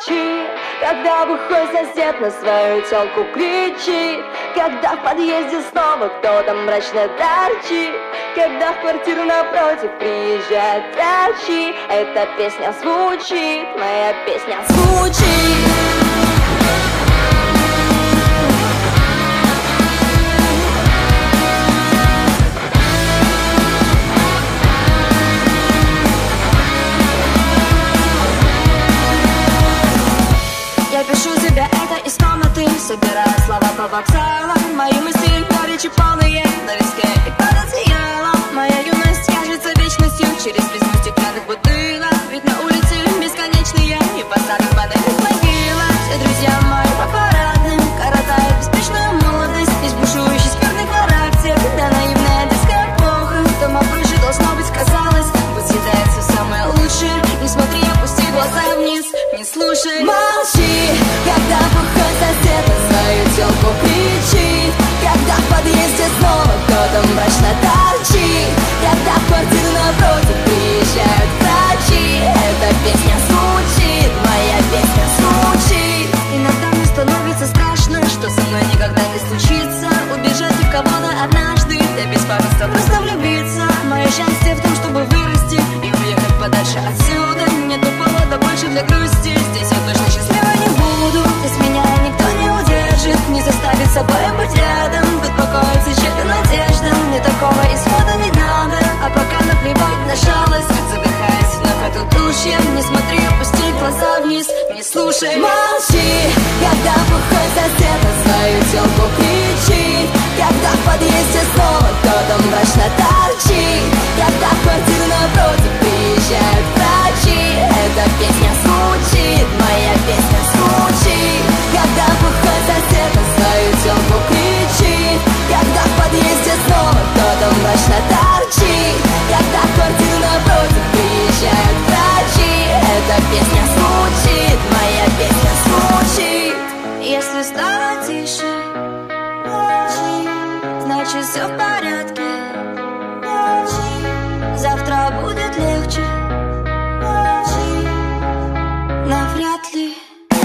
Молчи, когда выходит сосед на свою тёлку кричит, когда в подъезде снова кто-то мрачно торчит, когда в квартиру напротив приезжают врачи. Эта песня звучит, моя песня звучит. Я пишу тебе это из комнаты, собирая слова по вокзалам. Мои мысли горечи полные, на виске и под одеялом. Моя юность кажется вечностью через призму стеклянных бутылок. Ведь на улице бесконечные и посадок панельных могилах. Все друзья мои по парадным коротают беспечную молодость. Есть бушующий скверный характер, когда наивная детская эпоха. Дома проще должно быть, казалось, будь съедается самое лучшее. Не смотри, опусти глаза вниз, не слушай. Молчи, когда выходит сосед на свою тёлку кричит, когда в подъезде снова кто-то мрачно торчит, когда в квартиру напротив приезжают врачи. Эта песня звучит, моя песня звучит. Иногда мне становится страшно, что со мной никогда не случится убежать от кого-то однажды, да без памятства просто влюбиться. Мое счастье в том, чтобы вырасти и уехать подальше отсюда. Нету повода больше для грусти, здесь я точно счастливой не буду. Здесь меня никто не удержит, не заставит собой быть рядом. Тут покоится чья-то надежда, мне такого исхода не надо. А пока наплевать на жалость, задыхаясь вновь от удушья. Не смотри, опусти глаза вниз, не слушай. Молчи, когда выходит сосед на свою тёлку кричит, когда в подъезде снова кто-то мрачно торчит, когда в квартиру напротив приезжают врачи. Эта песня звучит, моя песня звучит. Когда выходит сосед на свою тёлку кричит, когда в подъезде снова кто-то мрачно торчит, когда в квартиру напротив приезжают врачи. Эта песня звучит, моя песня звучит. Если стало тише, значит все в порядке. Завтра будет легче, навряд ли.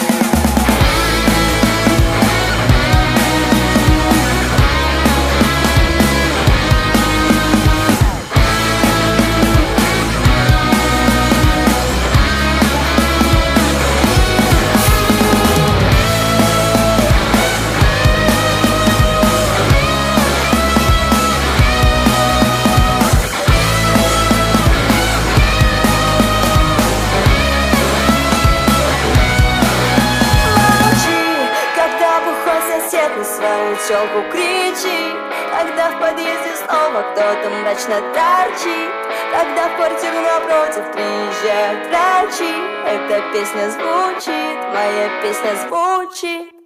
На свою тёлку кричит, когда в подъезде снова кто-то мрачно торчит, когда в квартиру напротив приезжают врачи. Эта песня звучит, моя песня звучит.